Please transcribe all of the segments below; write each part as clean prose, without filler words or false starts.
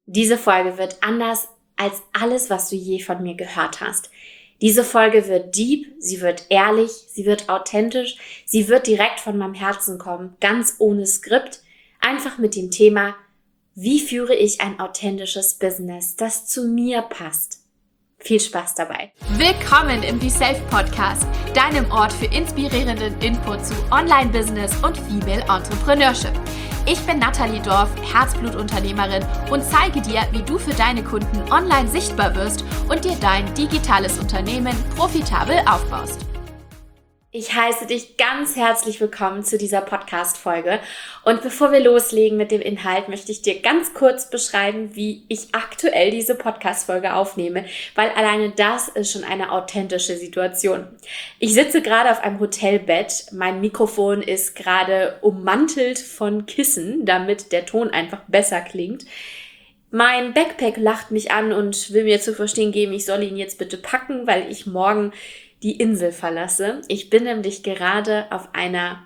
Diese Folge wird anders als alles, was du je von mir gehört hast. Diese Folge wird deep, sie wird ehrlich, sie wird authentisch, sie wird direkt von meinem Herzen kommen, ganz ohne Skript, einfach mit dem Thema, wie führe ich ein authentisches Business, das zu mir passt. Viel Spaß dabei. Willkommen im Be Self Podcast, deinem Ort für inspirierenden Input zu Online-Business und Female Entrepreneurship. Ich bin Nathalie Dorf, Herzblutunternehmerin und zeige dir, wie du für deine Kunden online sichtbar wirst und dir dein digitales Unternehmen profitabel aufbaust. Ich heiße dich ganz herzlich willkommen zu dieser Podcast-Folge. Und bevor wir loslegen mit dem Inhalt, möchte ich dir ganz kurz beschreiben, wie ich aktuell diese Podcast-Folge aufnehme, weil alleine das ist schon eine authentische Situation. Ich sitze gerade auf einem Hotelbett, mein Mikrofon ist gerade ummantelt von Kissen, damit der Ton einfach besser klingt. Mein Backpack lacht mich an und will mir zu verstehen geben, ich soll ihn jetzt bitte packen, weil ich morgen die Insel verlasse. Ich bin nämlich gerade auf einer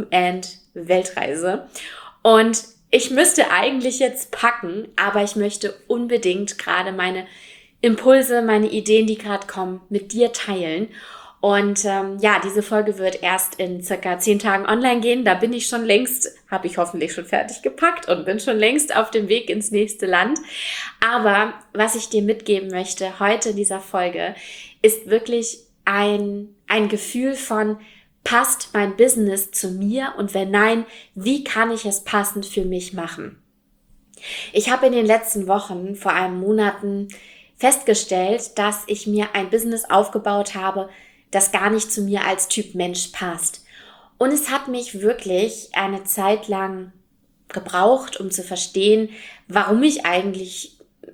Open-End-Weltreise und ich müsste eigentlich jetzt packen, aber ich möchte unbedingt gerade meine Impulse, meine Ideen, die gerade kommen, mit dir teilen. Und diese Folge wird erst in circa 10 Tagen online gehen. Da bin ich schon längst, habe ich hoffentlich schon fertig gepackt und bin schon längst auf dem Weg ins nächste Land. Aber was ich dir mitgeben möchte heute in dieser Folge, ist wirklich ein Gefühl von, passt mein Business zu mir und wenn nein, wie kann ich es passend für mich machen? Ich habe in den letzten Wochen, vor allem Monaten, festgestellt, dass ich mir ein Business aufgebaut habe, das gar nicht zu mir als Typ Mensch passt. Und es hat mich wirklich eine Zeit lang gebraucht, um zu verstehen, warum ich eigentlich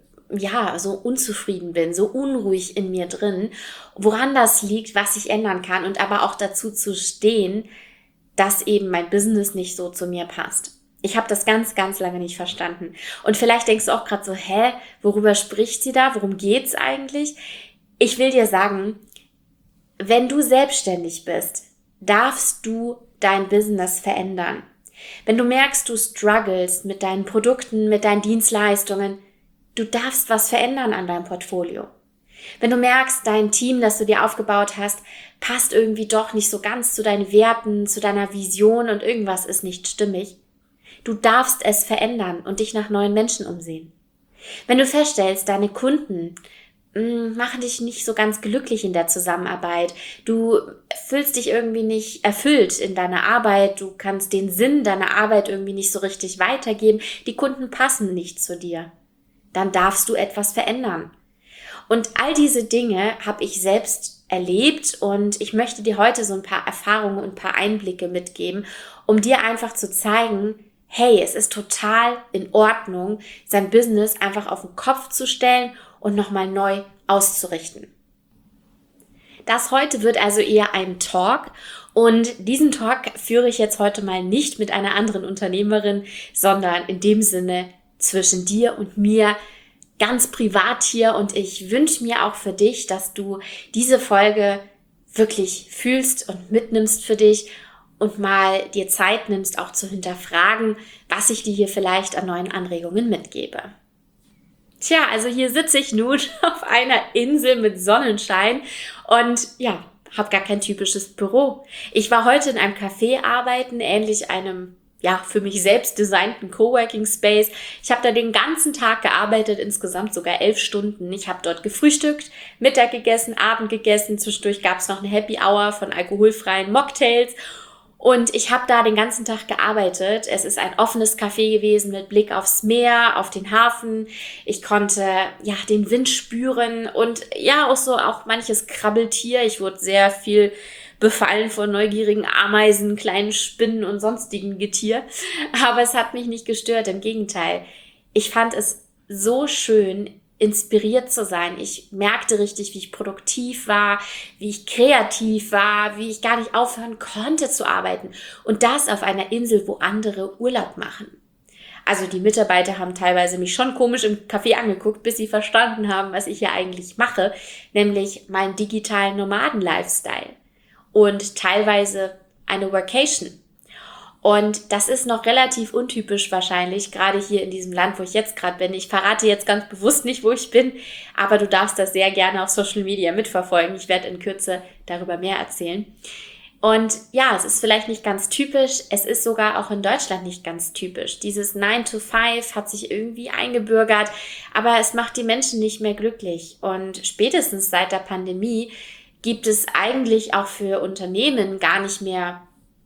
so unzufrieden bin, so unruhig in mir drin, woran das liegt, was ich ändern kann und aber auch dazu zu stehen, dass eben mein Business nicht so zu mir passt. Ich habe das ganz, ganz lange nicht verstanden. Und vielleicht denkst du auch gerade so, worüber spricht sie da? Worum geht's eigentlich? Ich will dir sagen, wenn du selbstständig bist, darfst du dein Business verändern. Wenn du merkst, du struggles mit deinen Produkten, mit deinen Dienstleistungen, du darfst was verändern an deinem Portfolio. Wenn du merkst, dein Team, das du dir aufgebaut hast, passt irgendwie doch nicht so ganz zu deinen Werten, zu deiner Vision und irgendwas ist nicht stimmig, du darfst es verändern und dich nach neuen Menschen umsehen. Wenn du feststellst, deine Kunden machen dich nicht so ganz glücklich in der Zusammenarbeit, du fühlst dich irgendwie nicht erfüllt in deiner Arbeit, du kannst den Sinn deiner Arbeit irgendwie nicht so richtig weitergeben, die Kunden passen nicht zu dir, dann darfst du etwas verändern. Und all diese Dinge habe ich selbst erlebt und ich möchte dir heute so ein paar Erfahrungen und ein paar Einblicke mitgeben, um dir einfach zu zeigen, hey, es ist total in Ordnung, sein Business einfach auf den Kopf zu stellen und nochmal neu auszurichten. Das heute wird also eher ein Talk und diesen Talk führe ich jetzt heute mal nicht mit einer anderen Unternehmerin, sondern in dem Sinne zwischen dir und mir, ganz privat hier und ich wünsche mir auch für dich, dass du diese Folge wirklich fühlst und mitnimmst für dich und mal dir Zeit nimmst, auch zu hinterfragen, was ich dir hier vielleicht an neuen Anregungen mitgebe. Tja, also hier sitze ich nun auf einer Insel mit Sonnenschein und habe gar kein typisches Büro. Ich war heute in einem Café arbeiten, ähnlich einem für mich selbst designten Coworking Space. Ich habe da den ganzen Tag gearbeitet, insgesamt sogar 11 Stunden. Ich habe dort gefrühstückt, Mittag gegessen, Abend gegessen. Zwischendurch gab es noch eine Happy Hour von alkoholfreien Mocktails. Und ich habe da den ganzen Tag gearbeitet. Es ist ein offenes Café gewesen mit Blick aufs Meer, auf den Hafen. Ich konnte den Wind spüren und auch manches Krabbeltier. Ich wurde sehr viel befallen von neugierigen Ameisen, kleinen Spinnen und sonstigen Getier. Aber es hat mich nicht gestört, im Gegenteil. Ich fand es so schön, inspiriert zu sein. Ich merkte richtig, wie ich produktiv war, wie ich kreativ war, wie ich gar nicht aufhören konnte zu arbeiten. Und das auf einer Insel, wo andere Urlaub machen. Also die Mitarbeiter haben teilweise mich schon komisch im Café angeguckt, bis sie verstanden haben, was ich hier eigentlich mache, nämlich meinen digitalen Nomaden-Lifestyle und teilweise eine Workation. Und das ist noch relativ untypisch wahrscheinlich, gerade hier in diesem Land, wo ich jetzt gerade bin. Ich verrate jetzt ganz bewusst nicht, wo ich bin, aber du darfst das sehr gerne auf Social Media mitverfolgen. Ich werde in Kürze darüber mehr erzählen. Und ja, es ist vielleicht nicht ganz typisch, es ist sogar auch in Deutschland nicht ganz typisch. Dieses 9 to 5 hat sich irgendwie eingebürgert, aber es macht die Menschen nicht mehr glücklich. Und spätestens seit der Pandemie gibt es eigentlich auch für Unternehmen gar nicht mehr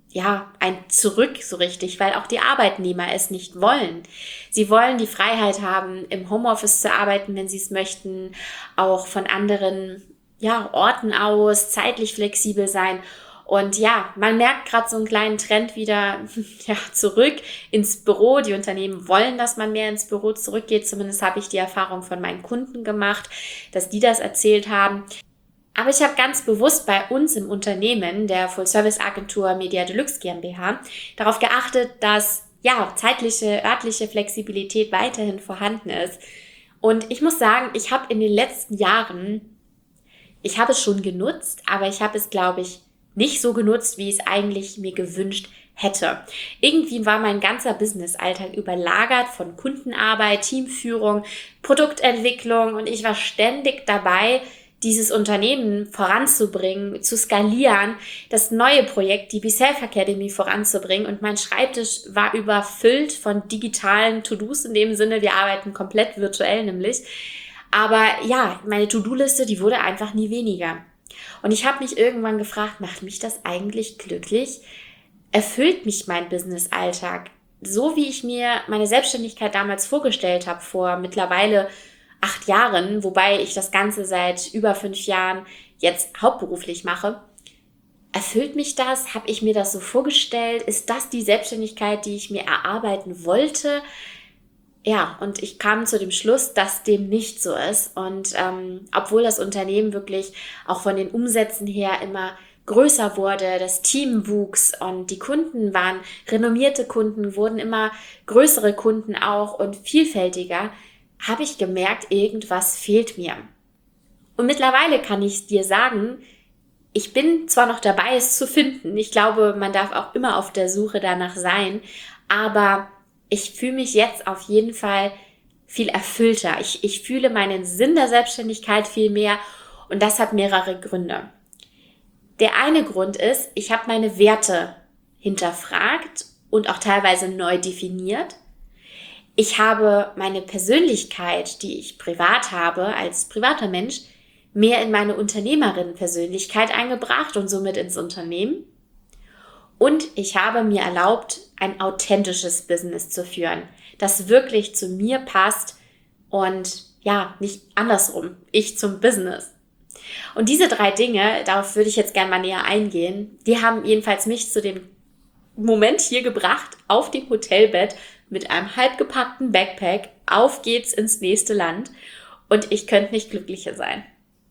ein Zurück so richtig, weil auch die Arbeitnehmer es nicht wollen. Sie wollen die Freiheit haben, im Homeoffice zu arbeiten, wenn sie es möchten, auch von anderen Orten aus, zeitlich flexibel sein. Und ja, man merkt gerade so einen kleinen Trend wieder zurück ins Büro. Die Unternehmen wollen, dass man mehr ins Büro zurückgeht. Zumindest habe ich die Erfahrung von meinen Kunden gemacht, dass die das erzählt haben. Aber ich habe ganz bewusst bei uns im Unternehmen, der Full-Service-Agentur Media Deluxe GmbH, darauf geachtet, dass zeitliche, örtliche Flexibilität weiterhin vorhanden ist. Und ich muss sagen, ich habe in den letzten Jahren, ich habe es schon genutzt, aber ich habe es, glaube ich, nicht so genutzt, wie ich es eigentlich mir gewünscht hätte. Irgendwie war mein ganzer Business-Alltag überlagert von Kundenarbeit, Teamführung, Produktentwicklung und ich war ständig dabei, dieses Unternehmen voranzubringen, zu skalieren, das neue Projekt, die BeSelf Academy voranzubringen und mein Schreibtisch war überfüllt von digitalen To-Dos in dem Sinne, wir arbeiten komplett virtuell nämlich, aber meine To-Do-Liste, die wurde einfach nie weniger. Und ich habe mich irgendwann gefragt, macht mich das eigentlich glücklich? Erfüllt mich mein Business-Alltag? So wie ich mir meine Selbstständigkeit damals vorgestellt habe, vor mittlerweile 8 Jahren, wobei ich das Ganze seit über 5 Jahren jetzt hauptberuflich mache. Erfüllt mich das? Habe ich mir das so vorgestellt? Ist das die Selbstständigkeit, die ich mir erarbeiten wollte? Ja, und ich kam zu dem Schluss, dass dem nicht so ist. Und obwohl das Unternehmen wirklich auch von den Umsätzen her immer größer wurde, das Team wuchs und die Kunden waren renommierte Kunden, wurden immer größere Kunden auch und vielfältiger, habe ich gemerkt, irgendwas fehlt mir. Und mittlerweile kann ich dir sagen, ich bin zwar noch dabei, es zu finden. Ich glaube, man darf auch immer auf der Suche danach sein. Aber ich fühle mich jetzt auf jeden Fall viel erfüllter. Ich fühle meinen Sinn der Selbstständigkeit viel mehr. Und das hat mehrere Gründe. Der eine Grund ist, ich habe meine Werte hinterfragt und auch teilweise neu definiert. Ich habe meine Persönlichkeit, die ich privat habe, als privater Mensch, mehr in meine Unternehmerin-Persönlichkeit eingebracht und somit ins Unternehmen. Und ich habe mir erlaubt, ein authentisches Business zu führen, das wirklich zu mir passt und nicht andersrum, ich zum Business. Und diese 3 Dinge, darauf würde ich jetzt gerne mal näher eingehen, die haben jedenfalls mich zu dem Moment hier gebracht, auf dem Hotelbett, mit einem halbgepackten Backpack, auf geht's ins nächste Land und ich könnte nicht glücklicher sein.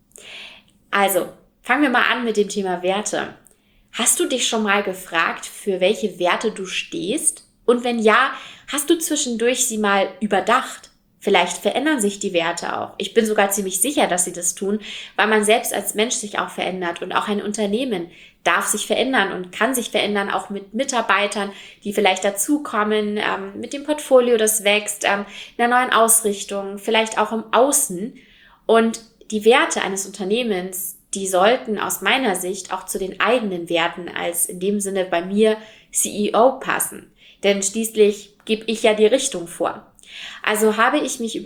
Also, fangen wir mal an mit dem Thema Werte. Hast du dich schon mal gefragt, für welche Werte du stehst? Und wenn ja, hast du zwischendurch sie mal überdacht? Vielleicht verändern sich die Werte auch. Ich bin sogar ziemlich sicher, dass sie das tun, weil man selbst als Mensch sich auch verändert und auch ein Unternehmen darf sich verändern und kann sich verändern, auch mit Mitarbeitern, die vielleicht dazukommen, mit dem Portfolio, das wächst, einer neuen Ausrichtung, vielleicht auch im Außen. Und die Werte eines Unternehmens, die sollten aus meiner Sicht auch zu den eigenen Werten als in dem Sinne bei mir CEO passen. Denn schließlich gebe ich ja die Richtung vor. Also habe ich mir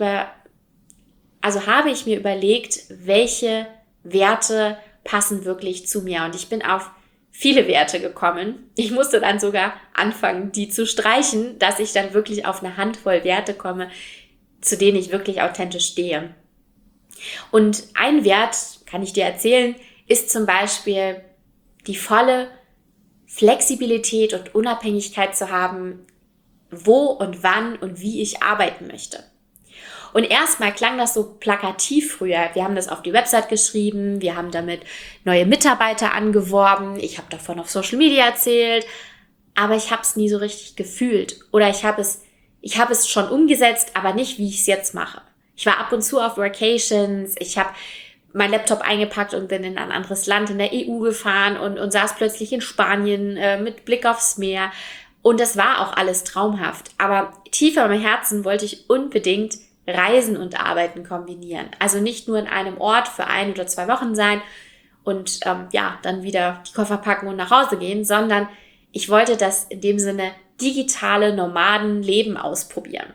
überlegt, welche Werte passen wirklich zu mir. Und ich bin auf viele Werte gekommen. Ich musste dann sogar anfangen, die zu streichen, dass ich dann wirklich auf eine Handvoll Werte komme, zu denen ich wirklich authentisch stehe. Und ein Wert, kann ich dir erzählen, ist zum Beispiel die volle Flexibilität und Unabhängigkeit zu haben, wo und wann und wie ich arbeiten möchte. Und erstmal klang das so plakativ früher. Wir haben das auf die Website geschrieben, wir haben damit neue Mitarbeiter angeworben, ich habe davon auf Social Media erzählt, aber ich habe es nie so richtig gefühlt. Oder ich habe es schon umgesetzt, aber nicht, wie ich es jetzt mache. Ich war ab und zu auf Vacations, ich habe meinen Laptop eingepackt und bin in ein anderes Land in der EU gefahren und saß plötzlich in Spanien mit Blick aufs Meer. Und das war auch alles traumhaft. Aber tiefer im Herzen wollte ich unbedingt Reisen und Arbeiten kombinieren. Also nicht nur in einem Ort für 1 oder 2 Wochen sein und dann wieder die Koffer packen und nach Hause gehen, sondern ich wollte das in dem Sinne digitale Nomadenleben ausprobieren.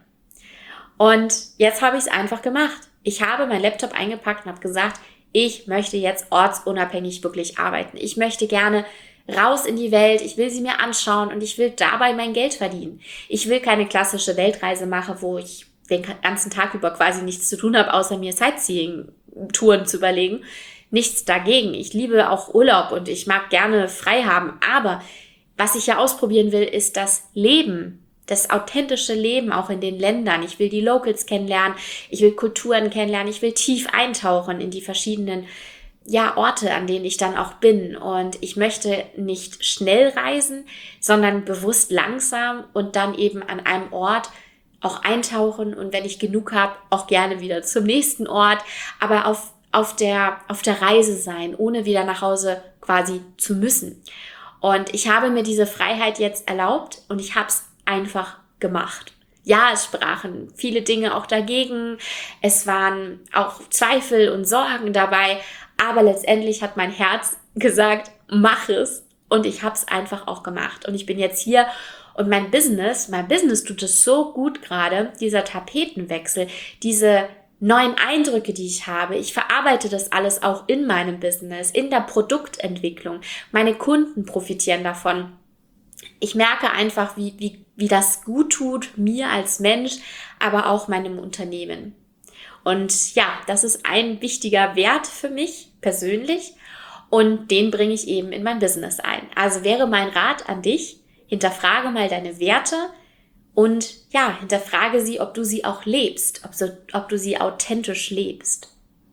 Und jetzt habe ich es einfach gemacht. Ich habe meinen Laptop eingepackt und habe gesagt, ich möchte jetzt ortsunabhängig wirklich arbeiten. Ich möchte gerne raus in die Welt, ich will sie mir anschauen und ich will dabei mein Geld verdienen. Ich will keine klassische Weltreise machen, wo ich den ganzen Tag über quasi nichts zu tun habe, außer mir Sightseeing-Touren zu überlegen. Nichts dagegen. Ich liebe auch Urlaub und ich mag gerne frei haben. Aber was ich ja ausprobieren will, ist das Leben, das authentische Leben auch in den Ländern. Ich will die Locals kennenlernen, ich will Kulturen kennenlernen, ich will tief eintauchen in die verschiedenen Orte, an denen ich dann auch bin. Und ich möchte nicht schnell reisen, sondern bewusst langsam und dann eben an einem Ort auch eintauchen und wenn ich genug habe, auch gerne wieder zum nächsten Ort, aber auf der Reise sein, ohne wieder nach Hause quasi zu müssen. Und ich habe mir diese Freiheit jetzt erlaubt und ich habe es einfach gemacht. Ja, es sprachen viele Dinge auch dagegen, es waren auch Zweifel und Sorgen dabei, aber letztendlich hat mein Herz gesagt, mach es. Und ich habe es einfach auch gemacht. Und ich bin jetzt hier und mein Business tut es so gut gerade, dieser Tapetenwechsel, diese neuen Eindrücke, die ich habe. Ich verarbeite das alles auch in meinem Business, in der Produktentwicklung. Meine Kunden profitieren davon. Ich merke einfach, wie das gut tut, mir als Mensch, aber auch meinem Unternehmen. Und ja, das ist ein wichtiger Wert für mich persönlich und den bringe ich eben in mein Business ein. Also wäre mein Rat an dich, hinterfrage mal deine Werte und hinterfrage sie, ob du sie auch lebst, ob du sie authentisch lebst.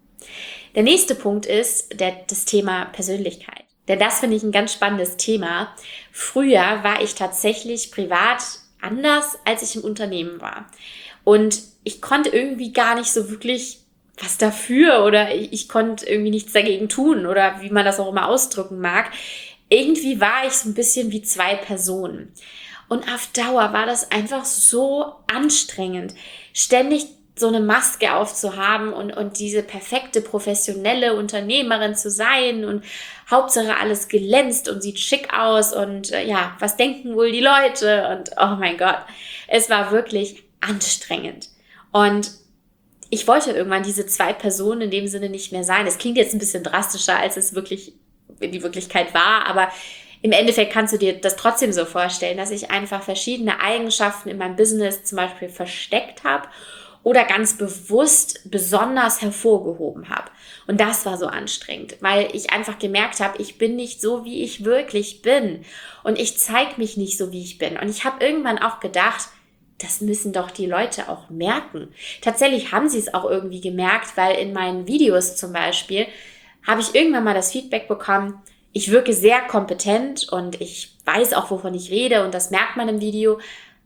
Der nächste Punkt ist das Thema Persönlichkeit. Denn das finde ich ein ganz spannendes Thema. Früher war ich tatsächlich privat anders, als ich im Unternehmen war. Und ich konnte irgendwie gar nicht so wirklich was dafür oder ich konnte irgendwie nichts dagegen tun oder wie man das auch immer ausdrücken mag. Irgendwie war ich so ein bisschen wie 2 Personen. Und auf Dauer war das einfach so anstrengend, ständig so eine Maske aufzuhaben und diese perfekte professionelle Unternehmerin zu sein und Hauptsache alles glänzt und sieht schick aus und was denken wohl die Leute und oh mein Gott, es war wirklich anstrengend. Und ich wollte irgendwann diese 2 Personen in dem Sinne nicht mehr sein. Es klingt jetzt ein bisschen drastischer, als es wirklich in die Wirklichkeit war, aber im Endeffekt kannst du dir das trotzdem so vorstellen, dass ich einfach verschiedene Eigenschaften in meinem Business zum Beispiel versteckt habe oder ganz bewusst besonders hervorgehoben habe. Und das war so anstrengend, weil ich einfach gemerkt habe, ich bin nicht so, wie ich wirklich bin. Und ich zeige mich nicht so, wie ich bin. Und ich habe irgendwann auch gedacht, das müssen doch die Leute auch merken. Tatsächlich haben sie es auch irgendwie gemerkt, weil in meinen Videos zum Beispiel habe ich irgendwann mal das Feedback bekommen, ich wirke sehr kompetent und ich weiß auch, wovon ich rede und das merkt man im Video,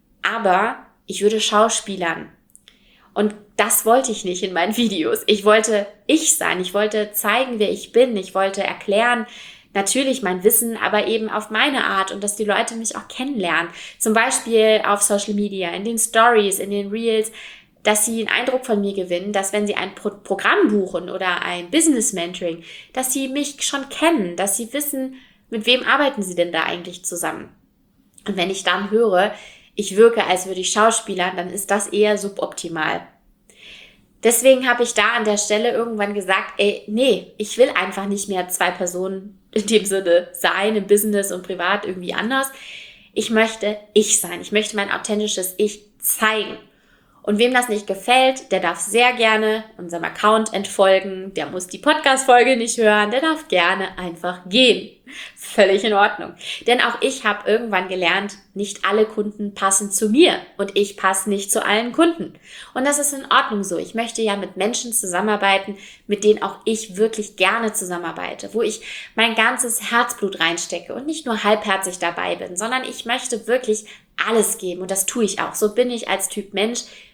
aber ich würde schauspielern. Und das wollte ich nicht in meinen Videos. Ich wollte ich sein, ich wollte zeigen, wer ich bin, ich wollte erklären, natürlich mein Wissen, aber eben auf meine Art und dass die Leute mich auch kennenlernen. Zum Beispiel auf Social Media, in den Stories, in den Reels, dass sie einen Eindruck von mir gewinnen, dass wenn sie ein Programm buchen oder ein Business Mentoring, dass sie mich schon kennen, dass sie wissen, mit wem arbeiten sie denn da eigentlich zusammen. Und wenn ich dann höre, ich wirke, als würde ich schauspielern, dann ist das eher suboptimal. Deswegen habe ich da an der Stelle irgendwann gesagt, ich will einfach nicht mehr 2 Personen in dem Sinne sein, im Business und privat irgendwie anders. Ich möchte ich sein. Ich möchte mein authentisches Ich zeigen. Und wem das nicht gefällt, der darf sehr gerne unserem Account entfolgen. Der muss die Podcast-Folge nicht hören. Der darf gerne einfach gehen. Völlig in Ordnung. Denn auch ich habe irgendwann gelernt, nicht alle Kunden passen zu mir. Und ich passe nicht zu allen Kunden. Und das ist in Ordnung so. Ich möchte ja mit Menschen zusammenarbeiten, mit denen auch ich wirklich gerne zusammenarbeite. Wo ich mein ganzes Herzblut reinstecke und nicht nur halbherzig dabei bin, sondern ich möchte wirklich alles geben. Und das tue ich auch. So bin ich als Typ Mensch.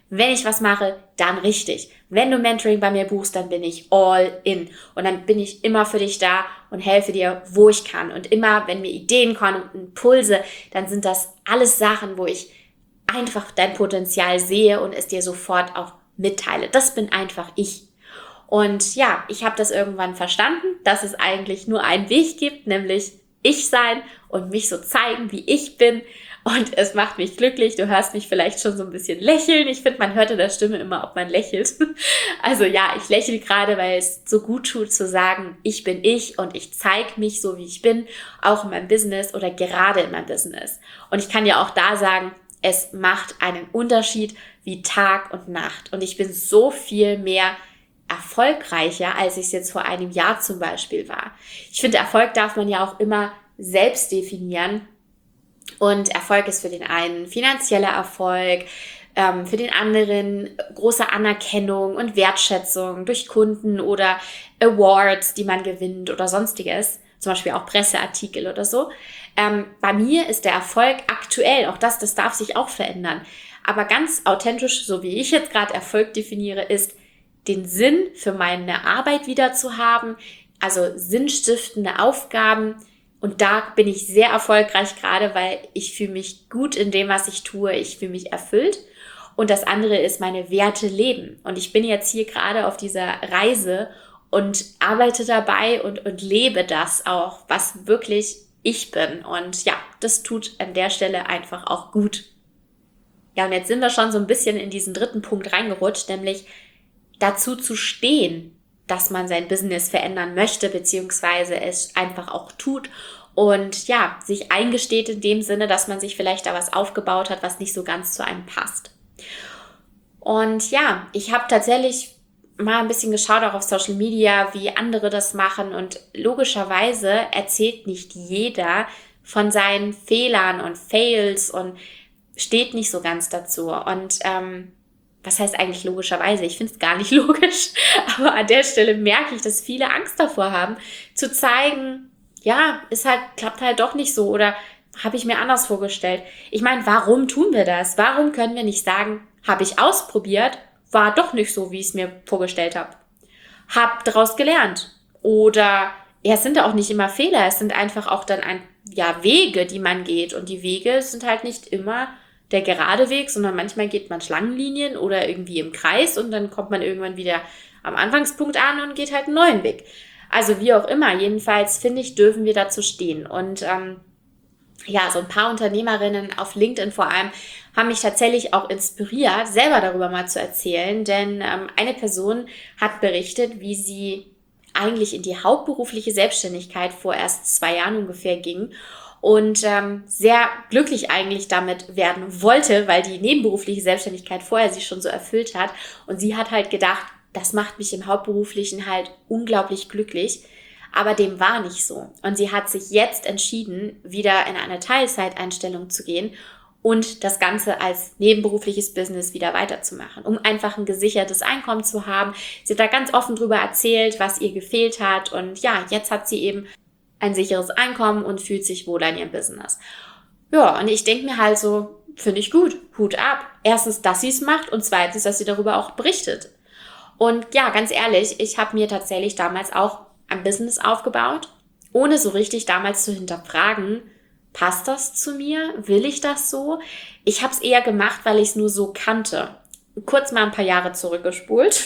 Wenn ich was mache, dann richtig. Wenn du Mentoring bei mir buchst, dann bin ich all in. Und dann bin ich immer für dich da und helfe dir, wo ich kann. Und immer, wenn mir Ideen kommen und Impulse, dann sind das alles Sachen, wo ich einfach dein Potenzial sehe und es dir sofort auch mitteile. Das bin einfach ich. Und ja, ich habe das irgendwann verstanden, dass es eigentlich nur einen Weg gibt, nämlich ich sein und mich so zeigen, wie ich bin. Und es macht mich glücklich. Du hörst mich vielleicht schon so ein bisschen lächeln. Ich finde, man hört in der Stimme immer, ob man lächelt. Also ja, ich lächle gerade, weil es so gut tut zu sagen, ich bin ich und ich zeige mich so, wie ich bin, auch in meinem Business oder gerade in meinem Business. Und ich kann dir auch da sagen, es macht einen Unterschied wie Tag und Nacht. Und ich bin so viel mehr erfolgreicher, als ich es jetzt vor einem Jahr zum Beispiel war. Ich finde, Erfolg darf man ja auch immer selbst definieren. Und Erfolg ist für den einen finanzieller Erfolg, für den anderen große Anerkennung und Wertschätzung durch Kunden oder Awards, die man gewinnt oder sonstiges, zum Beispiel auch Presseartikel oder so. Bei mir ist der Erfolg aktuell, auch das darf sich auch verändern, aber ganz authentisch, so wie ich jetzt gerade Erfolg definiere, ist, den Sinn für meine Arbeit wieder zu haben, also sinnstiftende Aufgaben. Und da bin ich sehr erfolgreich gerade, weil ich fühle mich gut in dem, was ich tue. Ich fühle mich erfüllt. Und das andere ist meine Werte leben. Und ich bin jetzt hier gerade auf dieser Reise und arbeite dabei und lebe das auch, was wirklich ich bin. Und ja, das tut an der Stelle einfach auch gut. Ja, und jetzt sind wir schon so ein bisschen in diesen dritten Punkt reingerutscht, nämlich dazu zu stehen, dass man sein Business verändern möchte, beziehungsweise es einfach auch tut und ja, sich eingesteht in dem Sinne, dass man sich vielleicht da was aufgebaut hat, was nicht so ganz zu einem passt. Und ja, ich habe tatsächlich mal ein bisschen geschaut, auch auf Social Media, wie andere das machen und logischerweise erzählt nicht jeder von seinen Fehlern und Fails und steht nicht so ganz dazu und was heißt eigentlich logischerweise? Ich finde es gar nicht logisch, aber an der Stelle merke ich, dass viele Angst davor haben, zu zeigen, ja, klappt halt doch nicht so oder habe ich mir anders vorgestellt. Ich meine, warum tun wir das? Warum können wir nicht sagen, habe ich ausprobiert, war doch nicht so, wie ich es mir vorgestellt habe. Hab daraus gelernt. Oder, ja, es sind auch nicht immer Fehler, es sind einfach auch dann Wege, die man geht. Und die Wege sind halt nicht immer der gerade Weg, sondern manchmal geht man Schlangenlinien oder irgendwie im Kreis und dann kommt man irgendwann wieder am Anfangspunkt an und geht halt einen neuen Weg. Also wie auch immer, jedenfalls finde ich, dürfen wir dazu stehen. Und so ein paar Unternehmerinnen auf LinkedIn vor allem haben mich tatsächlich auch inspiriert, selber darüber mal zu erzählen, denn eine Person hat berichtet, wie sie eigentlich in die hauptberufliche Selbstständigkeit vor erst 2 Jahren ungefähr ging und sehr glücklich eigentlich damit werden wollte, weil die nebenberufliche Selbstständigkeit vorher sie schon so erfüllt hat. Und sie hat halt gedacht, das macht mich im Hauptberuflichen halt unglaublich glücklich. Aber dem war nicht so. Und sie hat sich jetzt entschieden, wieder in eine Teilzeiteinstellung zu gehen und das Ganze als nebenberufliches Business wieder weiterzumachen, um einfach ein gesichertes Einkommen zu haben. Sie hat da ganz offen drüber erzählt, was ihr gefehlt hat. Und ja, jetzt hat sie eben ein sicheres Einkommen und fühlt sich wohl in ihrem Business. Ja, und ich denke mir halt so, finde ich gut, Hut ab. Erstens, dass sie es macht und zweitens, dass sie darüber auch berichtet. Und ja, ganz ehrlich, ich habe mir tatsächlich damals auch ein Business aufgebaut, ohne so richtig damals zu hinterfragen, passt das zu mir? Will ich das so? Ich habe es eher gemacht, weil ich es nur so kannte. Kurz mal ein paar Jahre zurückgespult.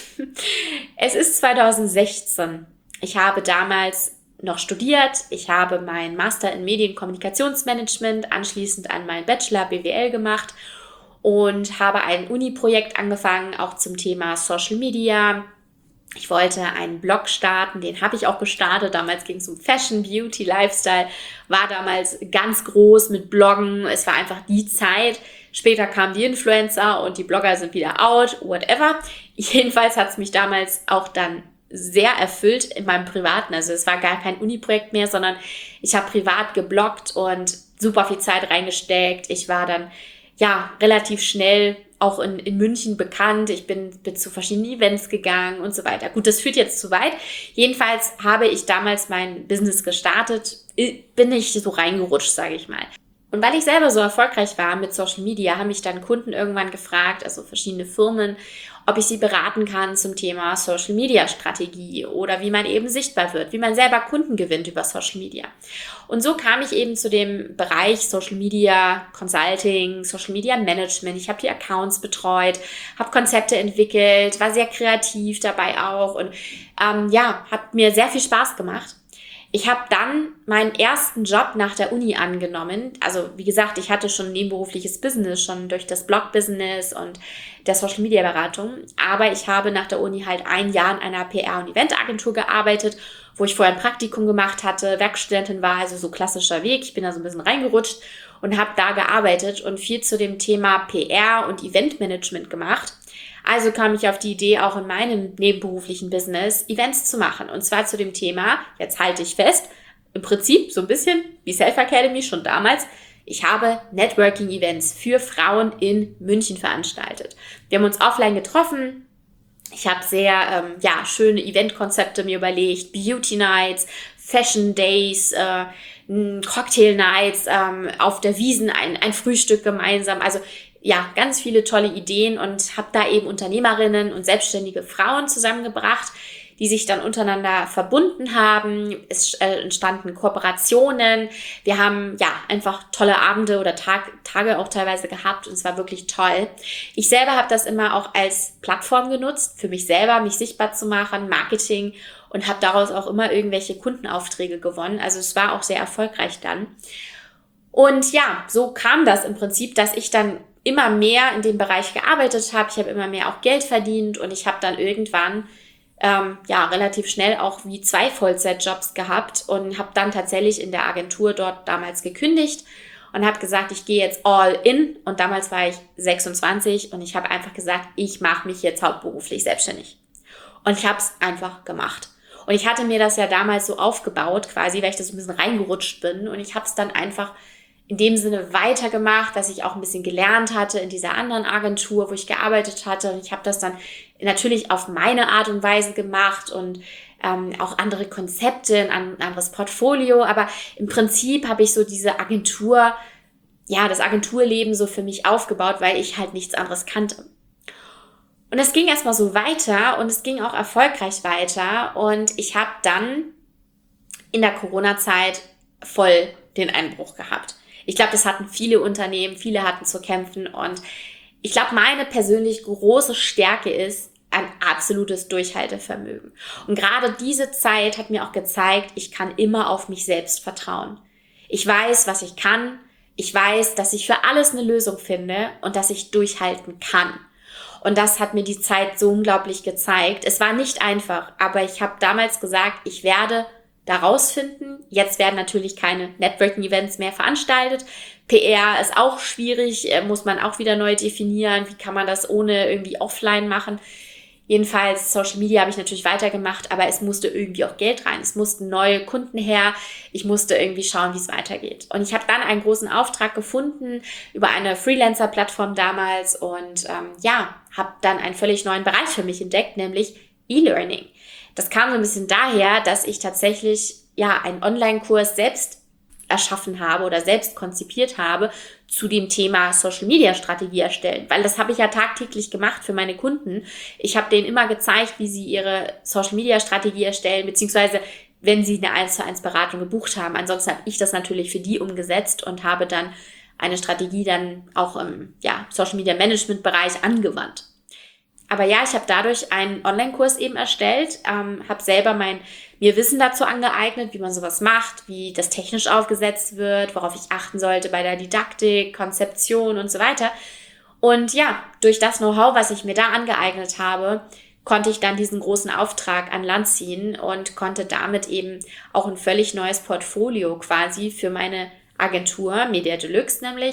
Es ist 2016. Ich habe damals noch studiert. Ich habe meinen Master in Medienkommunikationsmanagement anschließend an meinen Bachelor BWL gemacht und habe ein Uni-Projekt angefangen, auch zum Thema Social Media. Ich wollte einen Blog starten, den habe ich auch gestartet. Damals ging es um Fashion, Beauty, Lifestyle, war damals ganz groß mit Bloggen. Es war einfach die Zeit. Später kamen die Influencer und die Blogger sind wieder out, whatever. Jedenfalls hat es mich damals auch dann sehr erfüllt in meinem Privaten. Also es war gar kein Uni-Projekt mehr, sondern ich habe privat gebloggt und super viel Zeit reingesteckt. Ich war dann relativ schnell auch in München bekannt. Ich bin zu verschiedenen Events gegangen und so weiter. Gut, das führt jetzt zu weit. Jedenfalls habe ich damals mein Business gestartet, bin ich so reingerutscht, sage ich mal. Und weil ich selber so erfolgreich war mit Social Media, haben mich dann Kunden irgendwann gefragt, also verschiedene Firmen, ob ich sie beraten kann zum Thema Social Media Strategie oder wie man eben sichtbar wird, wie man selber Kunden gewinnt über Social Media. Und so kam ich eben zu dem Bereich Social Media Consulting, Social Media Management. Ich habe die Accounts betreut, habe Konzepte entwickelt, war sehr kreativ dabei auch und hat mir sehr viel Spaß gemacht. Ich habe dann meinen ersten Job nach der Uni angenommen. Also wie gesagt, ich hatte schon ein nebenberufliches Business, schon durch das Blog-Business und der Social-Media-Beratung. Aber ich habe nach der Uni halt 1 Jahr in einer PR- und Eventagentur gearbeitet, wo ich vorher ein Praktikum gemacht hatte, Werkstudentin war, also so klassischer Weg. Ich bin da so ein bisschen reingerutscht und habe da gearbeitet und viel zu dem Thema PR und Eventmanagement gemacht. Also kam ich auf die Idee, auch in meinem nebenberuflichen Business Events zu machen. Und zwar zu dem Thema, jetzt halte ich fest, im Prinzip so ein bisschen wie Self Academy schon damals. Ich habe Networking-Events für Frauen in München veranstaltet. Wir haben uns offline getroffen. Ich habe sehr schöne Eventkonzepte mir überlegt, Beauty Nights, Fashion Days, Cocktail Nights, auf der Wiesn ein Frühstück gemeinsam. Also ja, ganz viele tolle Ideen und habe da eben Unternehmerinnen und selbstständige Frauen zusammengebracht, die sich dann untereinander verbunden haben. Es entstanden Kooperationen. Wir haben einfach tolle Abende oder Tage auch teilweise gehabt und es war wirklich toll. Ich selber habe das immer auch als Plattform genutzt, für mich selber, mich sichtbar zu machen, Marketing und habe daraus auch immer irgendwelche Kundenaufträge gewonnen. Also es war auch sehr erfolgreich dann. Und ja, so kam das im Prinzip, dass ich dann immer mehr in dem Bereich gearbeitet habe. Ich habe immer mehr auch Geld verdient und ich habe dann irgendwann relativ schnell auch wie 2 Vollzeitjobs gehabt und habe dann tatsächlich in der Agentur dort damals gekündigt und habe gesagt, ich gehe jetzt all in. Und damals war ich 26 und ich habe einfach gesagt, ich mache mich jetzt hauptberuflich selbstständig. Und ich habe es einfach gemacht. Und ich hatte mir das ja damals so aufgebaut quasi, weil ich da so ein bisschen reingerutscht bin und ich habe es dann einfach in dem Sinne weitergemacht, dass ich auch ein bisschen gelernt hatte in dieser anderen Agentur, wo ich gearbeitet hatte. Und ich habe das dann natürlich auf meine Art und Weise gemacht und auch andere Konzepte, ein anderes Portfolio. Aber im Prinzip habe ich so diese Agentur, das Agenturleben so für mich aufgebaut, weil ich halt nichts anderes kannte. Und es ging erstmal so weiter und es ging auch erfolgreich weiter. Und ich habe dann in der Corona-Zeit voll den Einbruch gehabt. Ich glaube, das hatten viele Unternehmen, viele hatten zu kämpfen und ich glaube, meine persönlich große Stärke ist ein absolutes Durchhaltevermögen. Und gerade diese Zeit hat mir auch gezeigt, ich kann immer auf mich selbst vertrauen. Ich weiß, was ich kann. Ich weiß, dass ich für alles eine Lösung finde und dass ich durchhalten kann. Und das hat mir die Zeit so unglaublich gezeigt. Es war nicht einfach, aber ich habe damals gesagt, ich werde da rausfinden. Jetzt werden natürlich keine Networking-Events mehr veranstaltet. PR ist auch schwierig, muss man auch wieder neu definieren. Wie kann man das ohne irgendwie offline machen? Jedenfalls, Social Media habe ich natürlich weitergemacht, aber es musste irgendwie auch Geld rein. Es mussten neue Kunden her. Ich musste irgendwie schauen, wie es weitergeht. Und ich habe dann einen großen Auftrag gefunden über eine Freelancer-Plattform damals und habe dann einen völlig neuen Bereich für mich entdeckt, nämlich E-Learning. Das kam so ein bisschen daher, dass ich tatsächlich einen Online-Kurs selbst erschaffen habe oder selbst konzipiert habe zu dem Thema Social-Media-Strategie erstellen. Weil das habe ich ja tagtäglich gemacht für meine Kunden. Ich habe denen immer gezeigt, wie sie ihre Social-Media-Strategie erstellen, beziehungsweise wenn sie eine 1:1 Beratung gebucht haben. Ansonsten habe ich das natürlich für die umgesetzt und habe dann eine Strategie dann auch im Social-Media-Management-Bereich angewandt. Aber ich habe dadurch einen Online-Kurs eben erstellt, habe selber mir Wissen dazu angeeignet, wie man sowas macht, wie das technisch aufgesetzt wird, worauf ich achten sollte bei der Didaktik, Konzeption und so weiter. Und durch das Know-how, was ich mir da angeeignet habe, konnte ich dann diesen großen Auftrag an Land ziehen und konnte damit eben auch ein völlig neues Portfolio quasi für meine Agentur, Media Deluxe nämlich,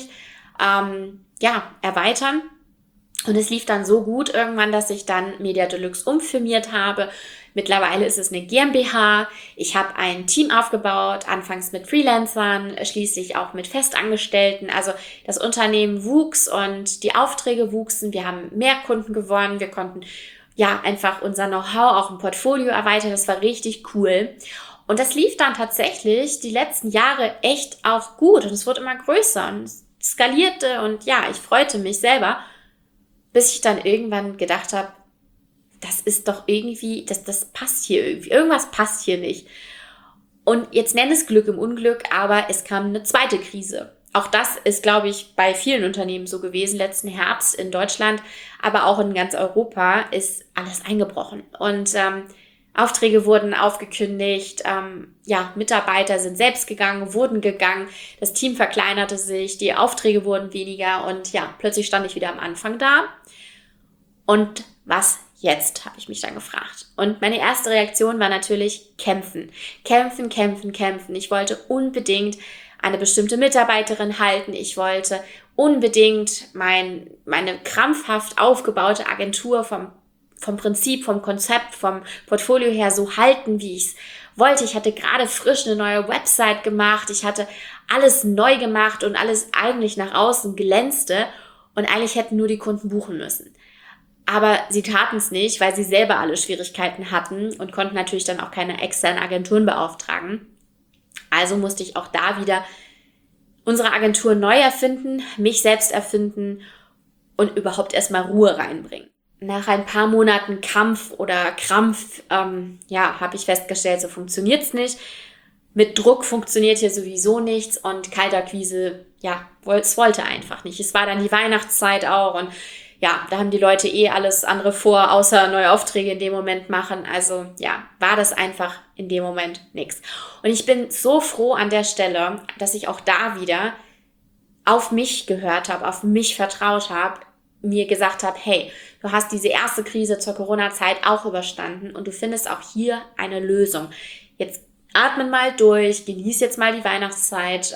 erweitern. Und es lief dann so gut irgendwann, dass ich dann Media Deluxe umfirmiert habe. Mittlerweile ist es eine GmbH. Ich habe ein Team aufgebaut, anfangs mit Freelancern, schließlich auch mit Festangestellten. Also das Unternehmen wuchs und die Aufträge wuchsen. Wir haben mehr Kunden gewonnen. Wir konnten einfach unser Know-how auch im Portfolio erweitern. Das war richtig cool. Und das lief dann tatsächlich die letzten Jahre echt auch gut und es wurde immer größer und es skalierte und ja, ich freute mich selber, bis ich dann irgendwann gedacht habe, das ist doch irgendwie, das passt hier irgendwie, irgendwas passt hier nicht. Und jetzt nenne es Glück im Unglück, aber es kam eine zweite Krise. Auch das ist, glaube ich, bei vielen Unternehmen so gewesen. Letzten Herbst in Deutschland, aber auch in ganz Europa ist alles eingebrochen. Und Aufträge wurden aufgekündigt, Mitarbeiter sind selbst gegangen, wurden gegangen, das Team verkleinerte sich, die Aufträge wurden weniger und ja, plötzlich stand ich wieder am Anfang da. Und was jetzt, habe ich mich dann gefragt. Und meine erste Reaktion war natürlich kämpfen. Kämpfen, kämpfen, kämpfen. Ich wollte unbedingt eine bestimmte Mitarbeiterin halten. Ich wollte unbedingt meine krampfhaft aufgebaute Agentur vom Prinzip, vom Konzept, vom Portfolio her so halten, wie ich es wollte. Ich hatte gerade frisch eine neue Website gemacht. Ich hatte alles neu gemacht und alles eigentlich nach außen glänzte. Und eigentlich hätten nur die Kunden buchen müssen. Aber sie taten es nicht, weil sie selber alle Schwierigkeiten hatten und konnten natürlich dann auch keine externen Agenturen beauftragen. Also musste ich auch da wieder unsere Agentur neu erfinden, mich selbst erfinden und überhaupt erstmal Ruhe reinbringen. Nach ein paar Monaten Kampf oder Krampf, habe ich festgestellt, so funktioniert's nicht. Mit Druck funktioniert hier sowieso nichts und Kaltakquise, es wollte einfach nicht. Es war dann die Weihnachtszeit auch und ja, da haben die Leute alles andere vor, außer neue Aufträge in dem Moment machen. Also war das einfach in dem Moment nichts. Und ich bin so froh an der Stelle, dass ich auch da wieder auf mich gehört habe, auf mich vertraut habe, mir gesagt habe, hey, du hast diese erste Krise zur Corona-Zeit auch überstanden und du findest auch hier eine Lösung. Jetzt atmen mal durch, genieß jetzt mal die Weihnachtszeit,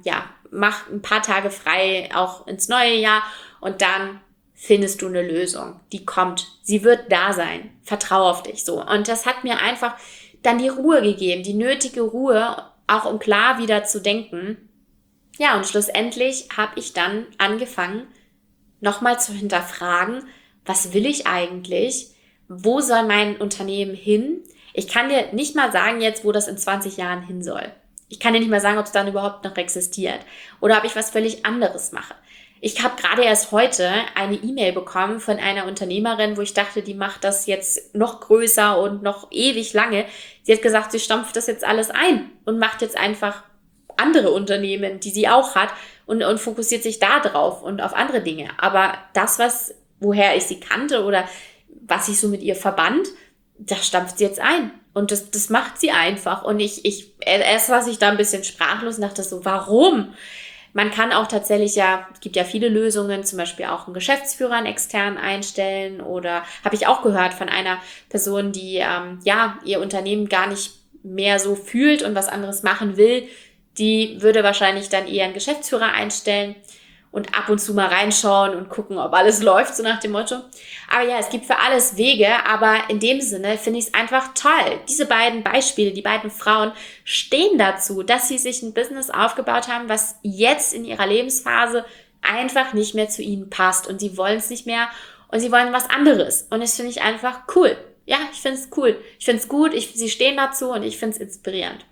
mach ein paar Tage frei, auch ins neue Jahr und dann findest du eine Lösung. Die kommt. Sie wird da sein. Vertrau auf dich so. Und das hat mir einfach dann die Ruhe gegeben, die nötige Ruhe, auch um klar wieder zu denken. Ja, und schlussendlich habe ich dann angefangen, nochmal zu hinterfragen, was will ich eigentlich? Wo soll mein Unternehmen hin? Ich kann dir nicht mal sagen jetzt, wo das in 20 Jahren hin soll. Ich kann dir nicht mal sagen, ob es dann überhaupt noch existiert oder ob ich was völlig anderes mache. Ich habe gerade erst heute eine E-Mail bekommen von einer Unternehmerin, wo ich dachte, die macht das jetzt noch größer und noch ewig lange. Sie hat gesagt, sie stampft das jetzt alles ein und macht jetzt einfach andere Unternehmen, die sie auch hat und fokussiert sich da drauf und auf andere Dinge. Aber das, woher ich sie kannte oder was ich so mit ihr verband, das stampft sie jetzt ein. Und das macht sie einfach. Und erst war ich da ein bisschen sprachlos und dachte so, warum? Man kann auch tatsächlich es gibt ja viele Lösungen, zum Beispiel auch einen Geschäftsführer, einen externen einstellen oder habe ich auch gehört von einer Person, die ihr Unternehmen gar nicht mehr so fühlt und was anderes machen will, die würde wahrscheinlich dann eher einen Geschäftsführer einstellen und ab und zu mal reinschauen und gucken, ob alles läuft, so nach dem Motto. Aber es gibt für alles Wege, aber in dem Sinne finde ich es einfach toll. Diese beiden Beispiele, die beiden Frauen stehen dazu, dass sie sich ein Business aufgebaut haben, was jetzt in ihrer Lebensphase einfach nicht mehr zu ihnen passt und sie wollen es nicht mehr und sie wollen was anderes. Und das finde ich einfach cool. Ja, ich finde es cool. Ich finde es gut, sie stehen dazu und ich finde es inspirierend.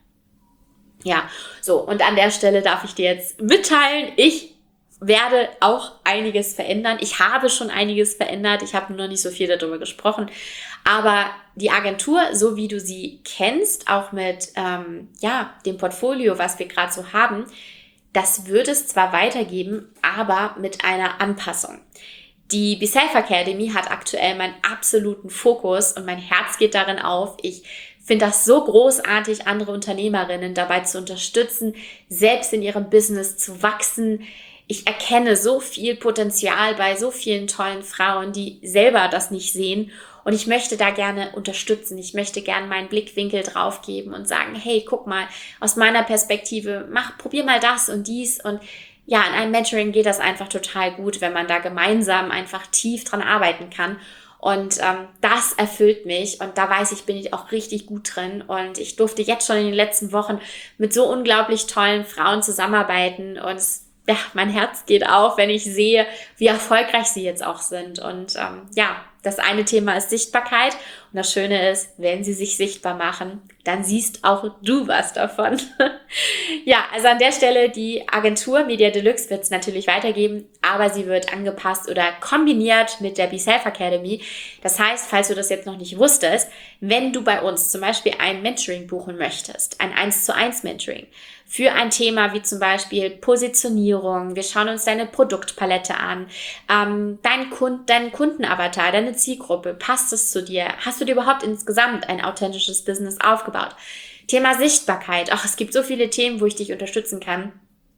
Ja, so und an der Stelle darf ich dir jetzt mitteilen, ich werde auch einiges verändern. Ich habe schon einiges verändert. Ich habe noch nicht so viel darüber gesprochen. Aber die Agentur, so wie du sie kennst, auch mit dem Portfolio, was wir gerade so haben, das wird es zwar weitergeben, aber mit einer Anpassung. Die Be Self Academy hat aktuell meinen absoluten Fokus und mein Herz geht darin auf. Ich finde das so großartig, andere Unternehmerinnen dabei zu unterstützen, selbst in ihrem Business zu wachsen. Ich erkenne so viel Potenzial bei so vielen tollen Frauen, die selber das nicht sehen. Und ich möchte da gerne unterstützen. Ich möchte gerne meinen Blickwinkel drauf geben und sagen, hey, guck mal, aus meiner Perspektive, probier mal das und dies. Und in einem Mentoring geht das einfach total gut, wenn man da gemeinsam einfach tief dran arbeiten kann. Und das erfüllt mich und da weiß ich, bin ich auch richtig gut drin. Und ich durfte jetzt schon in den letzten Wochen mit so unglaublich tollen Frauen zusammenarbeiten und mein Herz geht auf, wenn ich sehe, wie erfolgreich sie jetzt auch sind. Und das eine Thema ist Sichtbarkeit das Schöne ist, wenn sie sich sichtbar machen, dann siehst auch du was davon. Ja, also an der Stelle, die Agentur Media Deluxe wird es natürlich weitergeben, aber sie wird angepasst oder kombiniert mit der Be Self Academy. Das heißt, falls du das jetzt noch nicht wusstest, wenn du bei uns zum Beispiel ein Mentoring buchen möchtest, ein 1:1 Mentoring, für ein Thema wie zum Beispiel Positionierung, wir schauen uns deine Produktpalette an, deinen Kundenavatar, deine Zielgruppe, passt es zu dir? Hast du dir überhaupt insgesamt ein authentisches Business aufgebaut? Thema Sichtbarkeit, es gibt so viele Themen, wo ich dich unterstützen kann.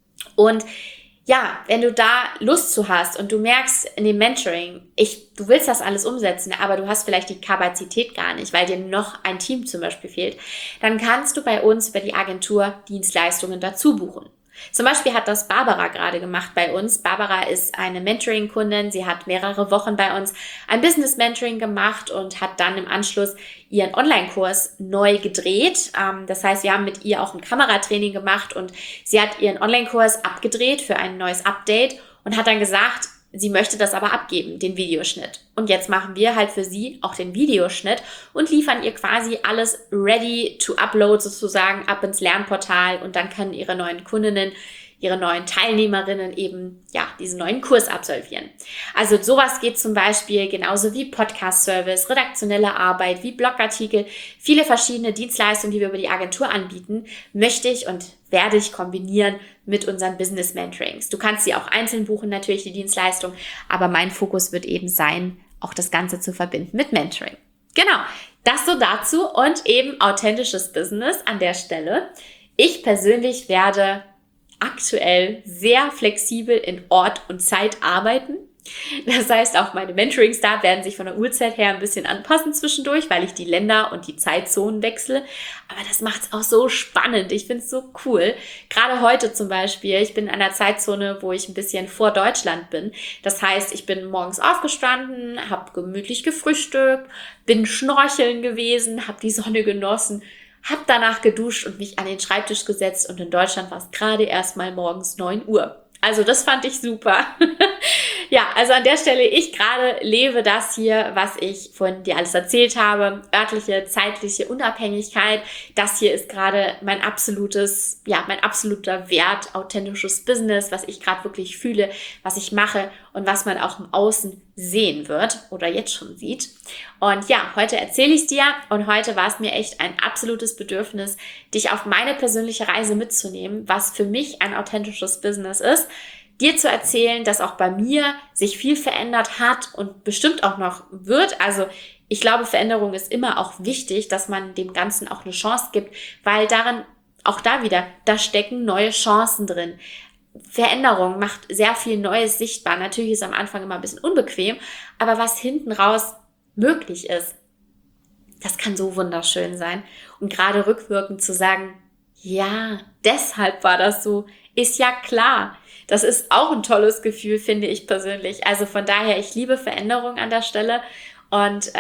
Und ja, wenn du da Lust zu hast und du merkst in dem Mentoring, du willst das alles umsetzen, aber du hast vielleicht die Kapazität gar nicht, weil dir noch ein Team zum Beispiel fehlt, dann kannst du bei uns über die Agentur Dienstleistungen dazu buchen. Zum Beispiel hat das Barbara gerade gemacht bei uns. Barbara ist eine Mentoring-Kundin. Sie hat mehrere Wochen bei uns ein Business-Mentoring gemacht und hat dann im Anschluss ihren Online-Kurs neu gedreht. Das heißt, wir haben mit ihr auch ein Kameratraining gemacht und sie hat ihren Online-Kurs abgedreht für ein neues Update und hat dann gesagt, sie möchte das aber abgeben, den Videoschnitt. Und jetzt machen wir halt für sie auch den Videoschnitt und liefern ihr quasi alles ready to upload sozusagen ab ins Lernportal und dann können ihre neuen Kundinnen, ihre neuen Teilnehmerinnen eben, diesen neuen Kurs absolvieren. Also sowas geht zum Beispiel genauso wie Podcast-Service, redaktionelle Arbeit, wie Blogartikel, viele verschiedene Dienstleistungen, die wir über die Agentur anbieten, möchte ich und werde ich kombinieren mit unseren Business-Mentorings. Du kannst sie auch einzeln buchen, natürlich die Dienstleistung, aber mein Fokus wird eben sein, auch das Ganze zu verbinden mit Mentoring. Genau, das so dazu und eben authentisches Business an der Stelle. Ich persönlich werde aktuell sehr flexibel in Ort und Zeit arbeiten. Das heißt, auch meine Mentorings da werden sich von der Uhrzeit her ein bisschen anpassen zwischendurch, weil ich die Länder und die Zeitzonen wechsle. Aber das macht es auch so spannend. Ich finde es so cool. Gerade heute zum Beispiel, ich bin in einer Zeitzone, wo ich ein bisschen vor Deutschland bin. Das heißt, ich bin morgens aufgestanden, habe gemütlich gefrühstückt, bin schnorcheln gewesen, habe die Sonne genossen, habe danach geduscht und mich an den Schreibtisch gesetzt und in Deutschland war es gerade erst mal morgens 9 Uhr. Also das fand ich super. Ja, also an der Stelle, ich gerade lebe das hier, was ich von dir alles erzählt habe. Örtliche, zeitliche Unabhängigkeit. Das hier ist gerade mein absoluter Wert, authentisches Business, was ich gerade wirklich fühle, was ich mache und was man auch im Außen sehen wird oder jetzt schon sieht. Und ja, heute erzähle ich es dir und heute war es mir echt ein absolutes Bedürfnis, dich auf meine persönliche Reise mitzunehmen, was für mich ein authentisches Business ist, dir zu erzählen, dass auch bei mir sich viel verändert hat und bestimmt auch noch wird. Also ich glaube, Veränderung ist immer auch wichtig, dass man dem Ganzen auch eine Chance gibt, weil darin, auch da wieder, da stecken neue Chancen drin. Veränderung macht sehr viel Neues sichtbar. Natürlich ist es am Anfang immer ein bisschen unbequem, aber was hinten raus möglich ist, das kann so wunderschön sein. Und gerade rückwirkend zu sagen, ja, deshalb war das so, ist ja klar. Das ist auch ein tolles Gefühl, finde ich persönlich. Also von daher, ich liebe Veränderung an der Stelle. Und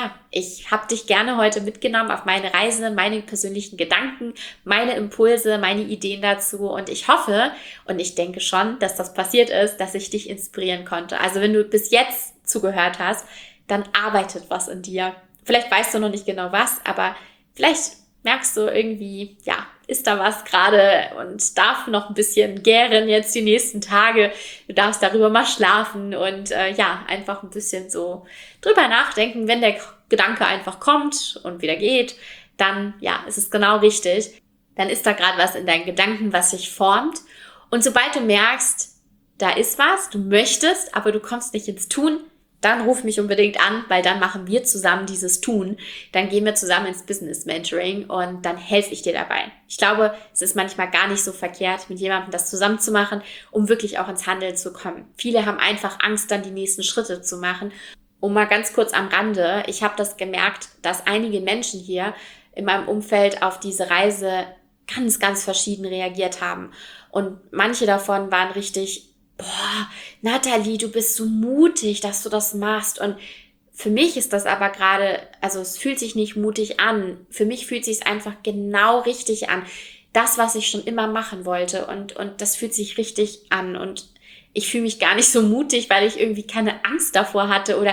ich habe dich gerne heute mitgenommen auf meine Reise, meine persönlichen Gedanken, meine Impulse, meine Ideen dazu. Und ich hoffe und ich denke schon, dass das passiert ist, dass ich dich inspirieren konnte. Also wenn du bis jetzt zugehört hast, dann arbeitet was in dir. Vielleicht weißt du noch nicht genau was, aber vielleicht merkst du irgendwie, ist da was gerade und darf noch ein bisschen gären jetzt die nächsten Tage. Du darfst darüber mal schlafen und einfach ein bisschen so drüber nachdenken. Wenn der Gedanke einfach kommt und wieder geht, dann ist es genau richtig. Dann ist da gerade was in deinen Gedanken, was sich formt. Und sobald du merkst, da ist was, du möchtest, aber du kommst nicht ins Tun, dann ruf mich unbedingt an, weil dann machen wir zusammen dieses Tun. Dann gehen wir zusammen ins Business Mentoring und dann helfe ich dir dabei. Ich glaube, es ist manchmal gar nicht so verkehrt, mit jemandem das zusammen zu machen, um wirklich auch ins Handeln zu kommen. Viele haben einfach Angst, dann die nächsten Schritte zu machen. Und mal ganz kurz am Rande, ich habe das gemerkt, dass einige Menschen hier in meinem Umfeld auf diese Reise ganz, ganz verschieden reagiert haben. Und manche davon waren richtig: Boah, Nathalie, du bist so mutig, dass du das machst. Und für mich ist das aber gerade, also es fühlt sich nicht mutig an. Für mich fühlt sich es einfach genau richtig an. Das, was ich schon immer machen wollte. Und das fühlt sich richtig an. Und ich fühle mich gar nicht so mutig, weil ich irgendwie keine Angst davor hatte oder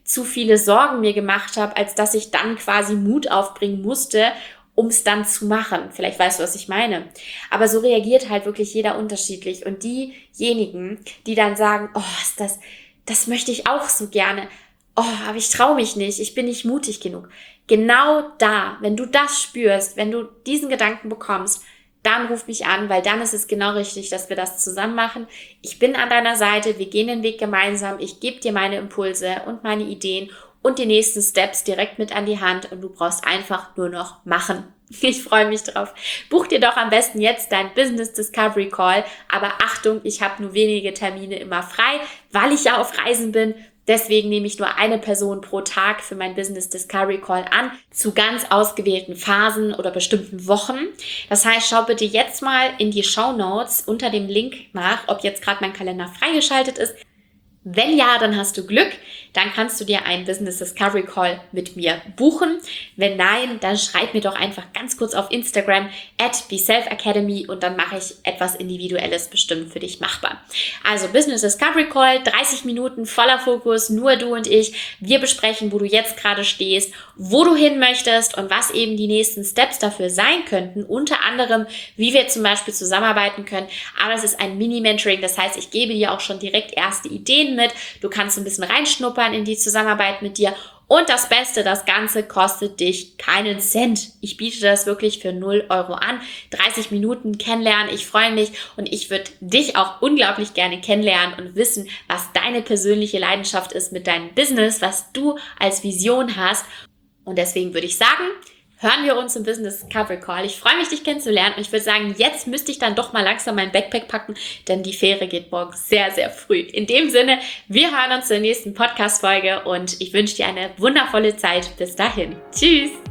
zu viele Sorgen mir gemacht habe, als dass ich dann quasi Mut aufbringen musste, um es dann zu machen. Vielleicht weißt du, was ich meine. Aber so reagiert halt wirklich jeder unterschiedlich. Und diejenigen, die dann sagen, oh, das möchte ich auch so gerne. Oh, aber ich traue mich nicht, ich bin nicht mutig genug. Genau da, wenn du das spürst, wenn du diesen Gedanken bekommst, dann ruf mich an, weil dann ist es genau richtig, dass wir das zusammen machen. Ich bin an deiner Seite, wir gehen den Weg gemeinsam, ich gebe dir meine Impulse und meine Ideen und die nächsten Steps direkt mit an die Hand und du brauchst einfach nur noch machen. Ich freue mich drauf. Buch dir doch am besten jetzt dein Business Discovery Call, aber Achtung, ich habe nur wenige Termine immer frei, weil ich ja auf Reisen bin. Deswegen nehme ich nur eine Person pro Tag für mein Business Discovery Call an, zu ganz ausgewählten Phasen oder bestimmten Wochen. Das heißt, schau bitte jetzt mal in die Shownotes unter dem Link nach, ob jetzt gerade mein Kalender freigeschaltet ist. Wenn ja, dann hast du Glück, dann kannst du dir einen Business Discovery Call mit mir buchen. Wenn nein, dann schreib mir doch einfach ganz kurz auf Instagram @BeSelfAcademy und dann mache ich etwas Individuelles bestimmt für dich machbar. Also Business Discovery Call, 30 Minuten voller Fokus, nur du und ich. Wir besprechen, wo du jetzt gerade stehst, wo du hin möchtest und was eben die nächsten Steps dafür sein könnten. Unter anderem, wie wir zum Beispiel zusammenarbeiten können. Aber es ist ein Mini-Mentoring, das heißt, ich gebe dir auch schon direkt erste Ideen mit. Du kannst ein bisschen reinschnuppern in die Zusammenarbeit mit dir. Und das Beste, das Ganze kostet dich keinen Cent. Ich biete das wirklich für 0 Euro an. 30 Minuten kennenlernen. Ich freue mich und ich würde dich auch unglaublich gerne kennenlernen und wissen, was deine persönliche Leidenschaft ist mit deinem Business, was du als Vision hast. Und deswegen würde ich sagen, hören wir uns im Business Discovery Call. Ich freue mich, dich kennenzulernen und ich würde sagen, jetzt müsste ich dann doch mal langsam mein Backpack packen, denn die Fähre geht morgen sehr, sehr früh. In dem Sinne, wir hören uns zur nächsten Podcast-Folge und ich wünsche dir eine wundervolle Zeit. Bis dahin. Tschüss!